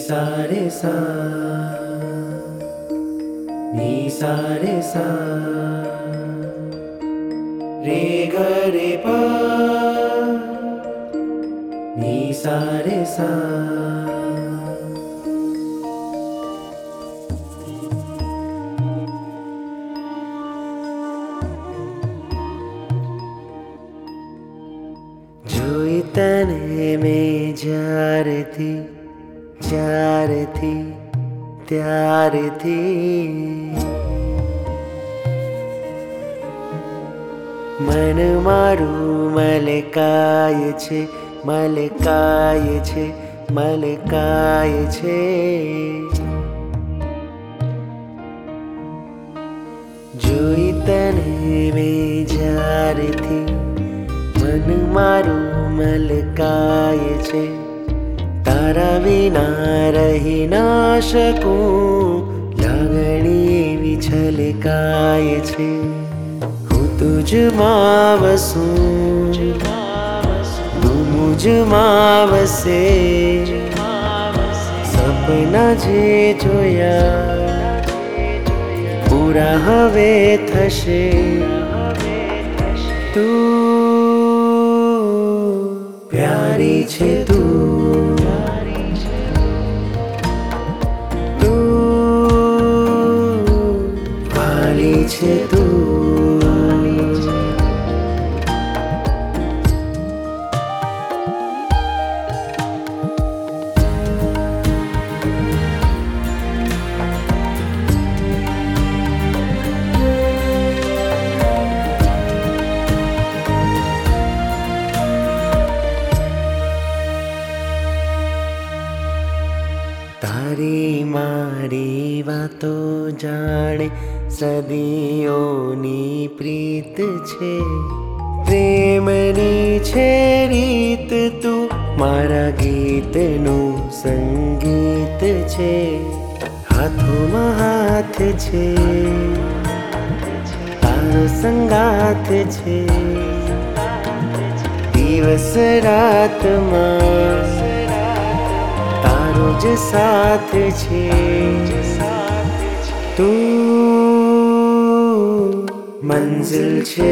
सा रे सा, नी सा रे सा, रे ग रे पा, नी सा रे सा। જોઈ તને મેં જ્યારથી ત્યારથી મન મારું મલકાય છે, મલકાય છે, મલકાય છે। જોઈ તને મેં જ્યારથી મન મારું મલકાય છે। તારા વિના રહી ના શકું, લાગણી એવી છલકાય છે। હું તુજમાં વસું, તું મુજમાં વસે। સપના જે જોયા પૂરા હવે થશે। તું પ્યારી છે, તું વાલી છે, તું તારી મારી વાતો જાણે સદીઓની પ્રીત છે। પ્રેમની છે રીત, તું મારા ગીતનું સંગીત છે। હાથોમાં હાથ છે, તારો સંગાથ છે। દિવસ રાતમાં તારો જ સાથ છે। તું મંઝિલ છે,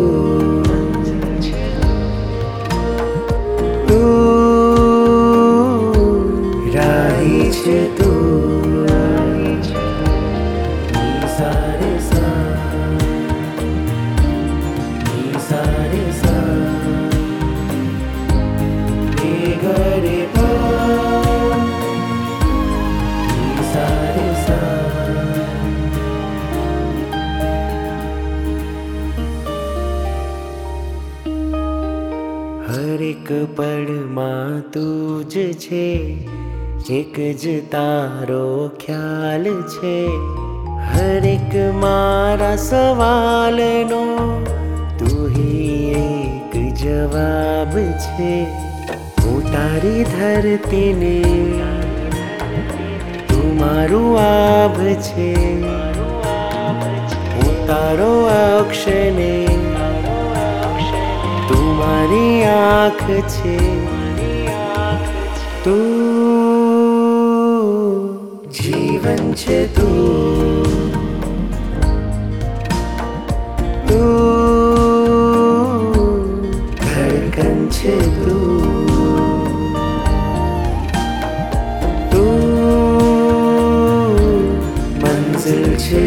તું રાહી છે, તું ની સા રે સા, ની સા રે સા, રે ગ રે પા, ની સા રે સા। હર એક પળમાં તું જ છે, એક જ તારો ખ્યાલ છે। હર એક મારા સવાલનો તું હી એક જવાબ છે। હું તારી ધરતીને, તું મારું આભ છે। હું તારો અક્ષને, તું મારી આંખ છે। તું જીવન છે, તું ધડકન છે, તું મંઝિલ છે,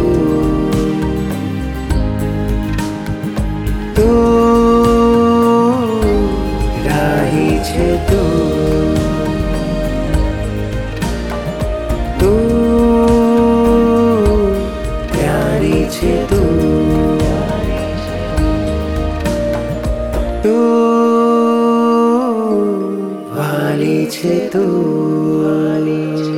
તું રાહી છે, તું પ્યારી છે, તું વાલી છે, તું